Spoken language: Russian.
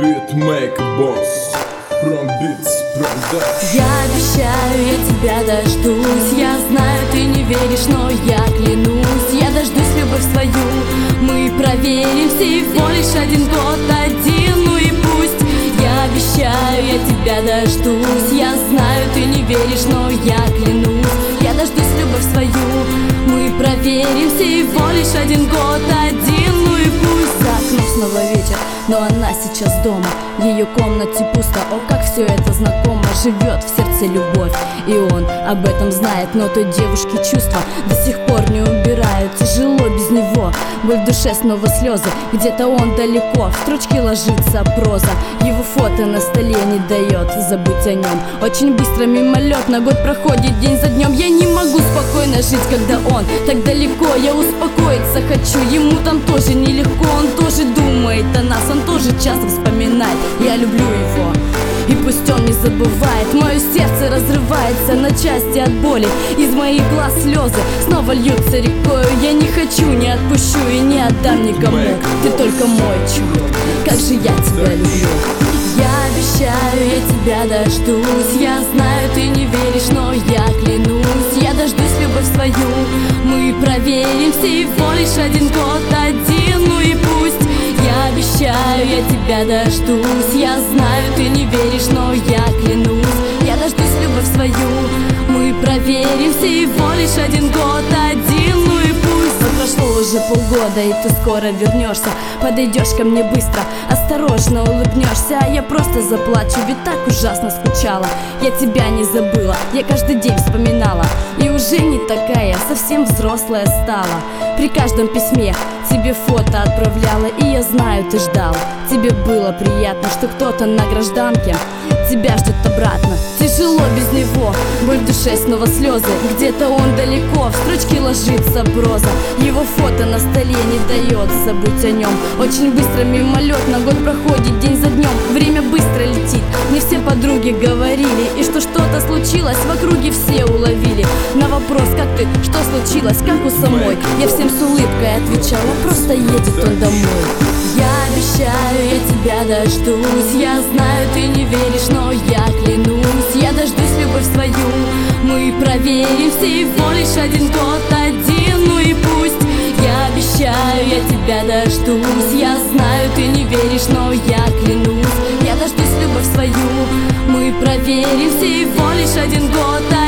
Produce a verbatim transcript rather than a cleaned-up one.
Beatmaker Boss From Beats Production. Я обещаю, я тебя дождусь. Я знаю, ты не веришь, но я клянусь. Я дождусь любовь свою. Мы проверим всего лишь один год, один, ну и пусть. Я обещаю, я тебя дождусь. Я знаю, ты не веришь, но я клянусь. Я дождусь любовь свою. Мы проверим всего лишь один год, один, ну и пусть. За окном снова вечер, но она сейчас дома. В ее комнате пусто, о, как все это знакомо. Живет в сердце любовь, и он об этом знает. Но той девушки чувства до сих пор не убирают. Тяжело без него, боль в душе, снова слезы. Где-то он далеко, в строчки ложится проза. Его фото на столе не дает забыть о нем. Очень быстро мимолетно год проходит день за днем. Я не могу спокойно жить, когда он так далеко. Я успокоиться хочу, ему там тоже нелегко. Он тоже думает о нас, он тоже часто вспоминает. Я люблю его, и пусть он не забывает. Мое сердце разрывается на части от боли. Из моих глаз слезы снова льются рекою. Я не хочу, не отпущу и не отдам никому. Ты только мой чудо, как же я тебя люблю. Я обещаю, я тебя дождусь. Я знаю, ты не веришь, но я клянусь. Я дождусь любовь свою. Мы проверим всего лишь один год, один, ну и пусть. Я обещаю, я тебя дождусь. Я знаю, ты не веришь, но я клянусь. Я дождусь любовь свою. Мы проверим всего лишь один год, один, ну и пусть. Но прошло уже полгода, и ты скоро вернешься. Подойдешь ко мне быстро, осторожно улыбнешься. А я просто заплачу, ведь так ужасно скучала. Я тебя не забыла, я каждый день вспоминала. И уже не такая, совсем взрослая стала. При каждом письме тебе фото отправляла. И я знаю, ты ждал. Тебе было приятно, что кто-то на гражданке тебя ждет обратно. Тяжело без него, боль в душе, снова слезы. Где-то он далеко, в строчки ложится проза. Его фото на столе не дает забыть о нем. Очень быстро мимолетно год проходит день за днем. Время быстро летит, мне все подруги говорили. И что что-то случилось, в округе все уловили. На вопрос, как ты, что случилось, как у самой, я всем с улыбкой отвечала, просто едет он домой. Я обещаю, я тебя дождусь. Я знаю, ты не веришь, но я клянусь. Я дождусь любовь свою. Мы проверим всего лишь один год, один, ну и пусть. Я обещаю, я тебя дождусь. Я знаю, ты не веришь, но я клянусь. Я дождусь любовь свою. Мы проверим всего лишь один год.